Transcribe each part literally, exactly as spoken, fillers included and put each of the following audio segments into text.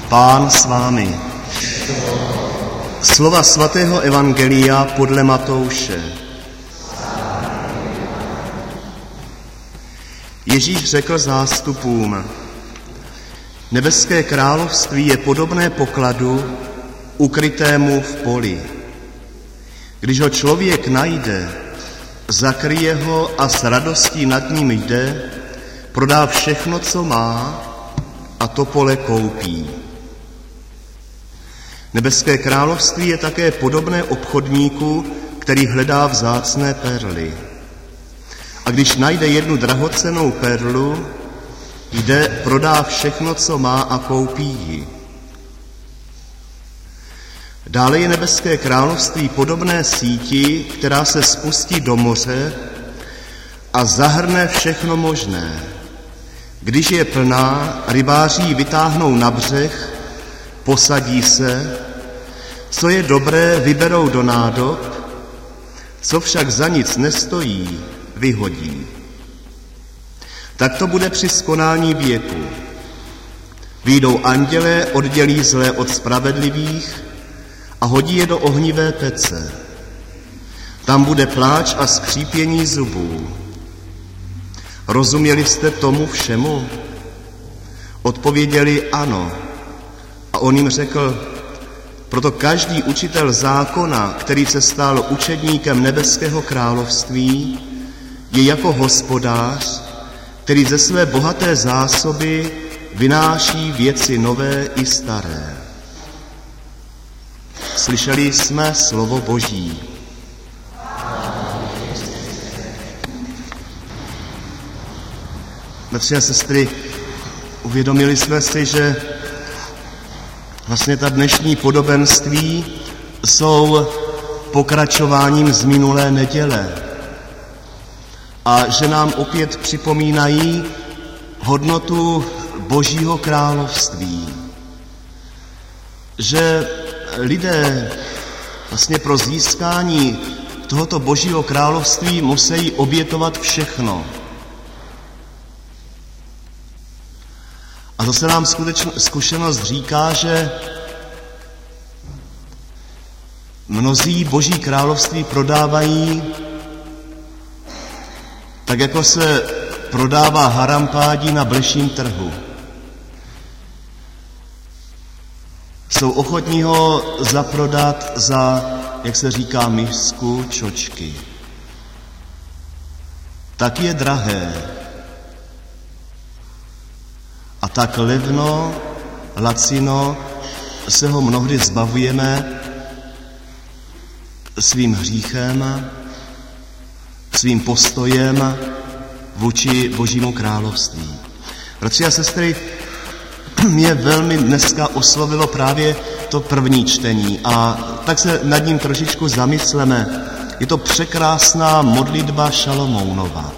Pán s vámi. Slova svatého evangelia podle Matouše. Ježíš řekl zástupům: Nebeské království je podobné pokladu ukrytému v poli. Když ho člověk najde, zakryje ho a s radostí nad ním jde, prodá všechno, co má, a to pole koupí. Nebeské království je také podobné obchodníku, který hledá vzácné perly. A když najde jednu drahocennou perlu, jde, prodá všechno, co má, a koupí ji. Dále je nebeské království podobné síti, která se spustí do moře a zahrne všechno možné. Když je plná, rybáři ji vytáhnou na břeh, posadí se, co je dobré, vyberou do nádob, co však za nic nestojí, vyhodí. Tak to bude při skonání věku. Vyjdou andělé, oddělí zlé od spravedlivých a hodí je do ohnivé pece. Tam bude pláč a skřípění zubů. Rozuměli jste tomu všemu? Odpověděli ano. A on jim řekl: proto každý učitel zákona, který se stal učedníkem nebeského království, je jako hospodář, který ze své bohaté zásoby vynáší věci nové i staré. Slyšeli jsme slovo Boží. Bratři a sestry, uvědomili jsme si, že vlastně ta dnešní podobenství jsou pokračováním z minulé neděle a že nám opět připomínají hodnotu Božího království. Že lidé vlastně pro získání tohoto Božího království musí obětovat všechno. A zase nám zkušenost říká, že mnozí Boží království prodávají tak, jako se prodává harampádí na bleším trhu. Jsou ochotní ho zaprodat za, jak se říká, misku čočky. Tak je drahé. A tak levno, lacino se ho mnohdy zbavujeme svým hříchem, svým postojem vůči Božímu království. Bratři a sestry, mě velmi dneska oslovilo právě to první čtení a tak se nad ním trošičku zamysleme. Je to překrásná modlitba Šalomounova.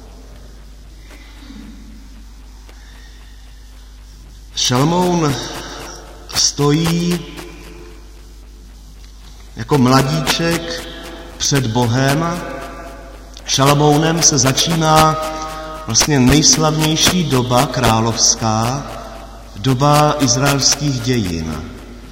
Šalomoun stojí jako mladíček před Bohem. Šalomounem se začíná vlastně nejslavnější doba královská, doba izraelských dějin.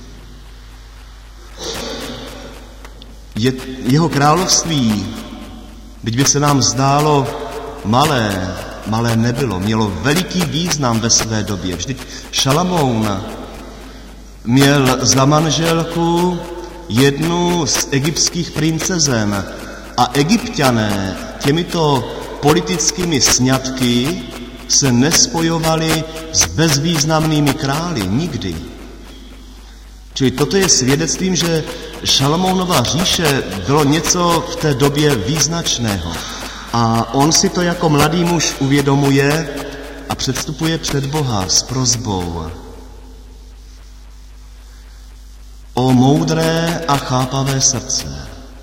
Je, jeho království, byť by se nám zdálo malé, malé nebylo, mělo veliký význam ve své době. Vždyť Šalamoun měl za manželku jednu z egyptských princezen a Egypťané těmito politickými sňatky se nespojovali s bezvýznamnými králi nikdy. Čili toto je svědectvím, že Šalamounova říše bylo něco v té době význačného. A on si to jako mladý muž uvědomuje a předstupuje před Boha s prosbou: o moudré a chápavé srdce.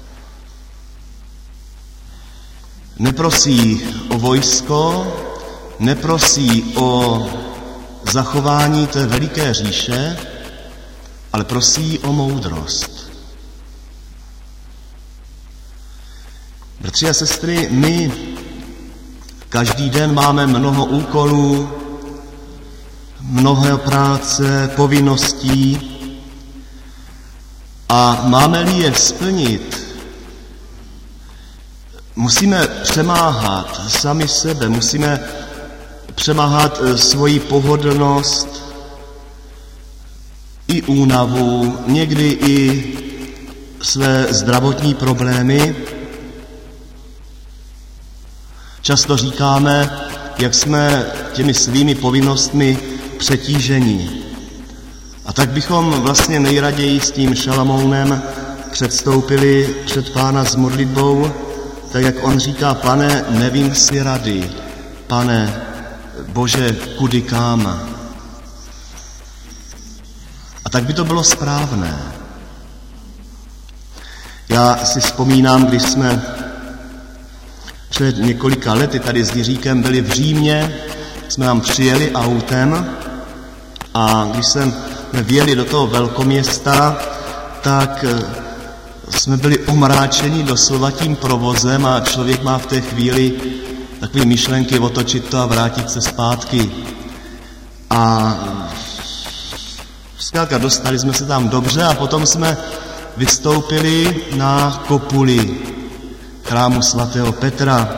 Neprosí o vojsko, neprosí o zachování té veliké říše, ale prosí o moudrost. Bratři a sestry, my každý den máme mnoho úkolů, mnoho práce, povinností a máme-li je splnit, musíme přemáhat sami sebe, musíme přemáhat svoji pohodlnost i únavu, někdy i své zdravotní problémy. Často říkáme, jak jsme těmi svými povinnostmi přetížení. A tak bychom vlastně nejraději s tím Šalamounem předstoupili před Pána s modlitbou, tak jak on říká: Pane, nevím si rady, Pane, Bože, kudy kam. A tak by to bylo správné. Já si vzpomínám, když jsme před několika lety tady s Jiříkem byli v Římě, jsme tam přijeli autem a když jsme vjeli do toho velkoměsta, tak jsme byli omráčeni doslova tím provozem a člověk má v té chvíli takové myšlenky otočit to a vrátit se zpátky. A zkrátka dostali jsme se tam dobře a potom jsme vystoupili na kopuli chrámu svatého Petra.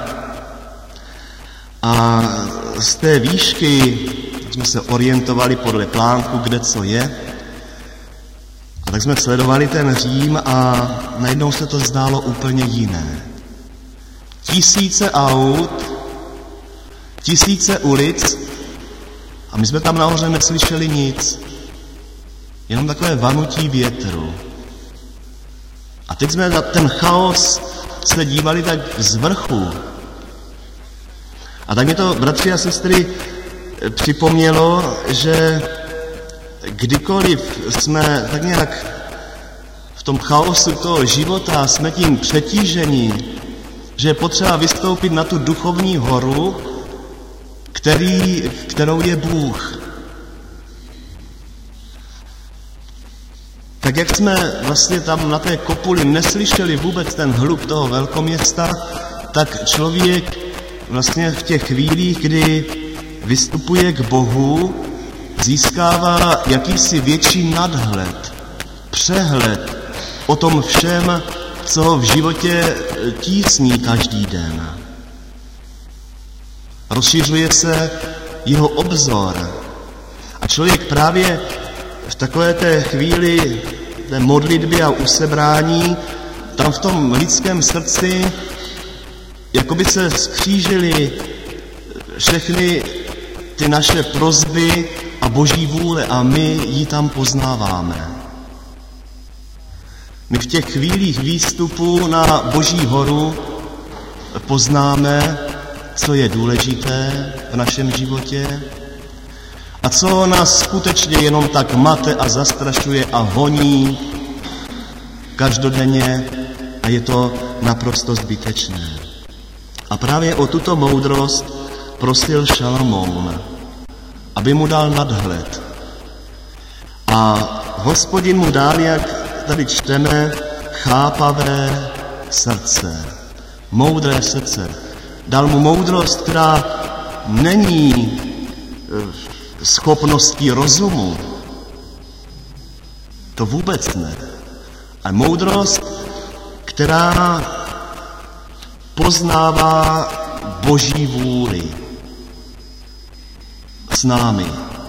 A z té výšky jsme se orientovali podle plánku, kde co je. A tak jsme sledovali ten Řím a najednou se to zdálo úplně jiné. Tisíce aut, tisíce ulic a my jsme tam nahoře neslyšeli nic. Jenom takové vanutí větru. A teď jsme na ten chaos se dívali tak z vrchu. A tak mě to, bratři a sestry, připomnělo, že kdykoliv jsme tak nějak v tom chaosu toho života, jsme tím přetížení, že je potřeba vystoupit na tu duchovní horu, který, kterou je Bůh. Tak jak jsme vlastně tam na té kopuli neslyšeli vůbec ten hluk toho velkoměsta, tak člověk vlastně v těch chvílích, kdy vystupuje k Bohu, získává jakýsi větší nadhled, přehled o tom všem, co v životě tísní každý den. Rozšiřuje se jeho obzor. A člověk právě v takové té chvíli té modlitby a usebrání, tam v tom lidském srdci jakoby se skřížily všechny ty naše prosby a Boží vůle a my ji tam poznáváme. My v těch chvílích výstupu na Boží horu poznáme, co je důležité v našem životě a co nás skutečně jenom tak mate a zastrašuje a honí každodenně a je to naprosto zbytečné. A právě o tuto moudrost prosil Šalamoun, aby mu dal nadhled. A Hospodin mu dal, jak tady čteme, chápavé srdce, moudré srdce. Dal mu moudrost, která není schopností rozumu. To vůbec ne. A moudrost, která poznává Boží vůli s námi.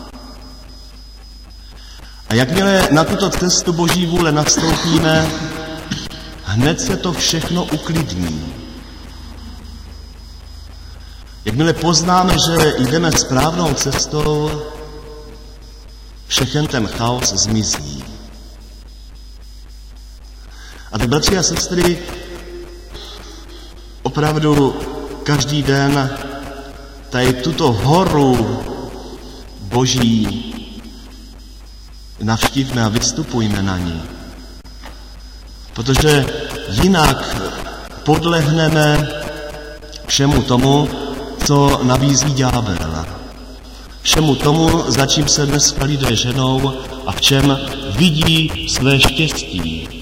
A jakmile na tuto cestu Boží vůle nastoupíme, hned se to všechno uklidní. Jakmile poznáme, že jdeme správnou cestou, všechen ten chaos zmizí. A tak, bratři a sestry, opravdu každý den tady tuto horu Boží navštívme a vystupujme na ní. Protože jinak podlehneme všemu tomu, co nabízí ďábel. Všemu tomu, za čím se dneska lidé ženou a v čem vidí své štěstí.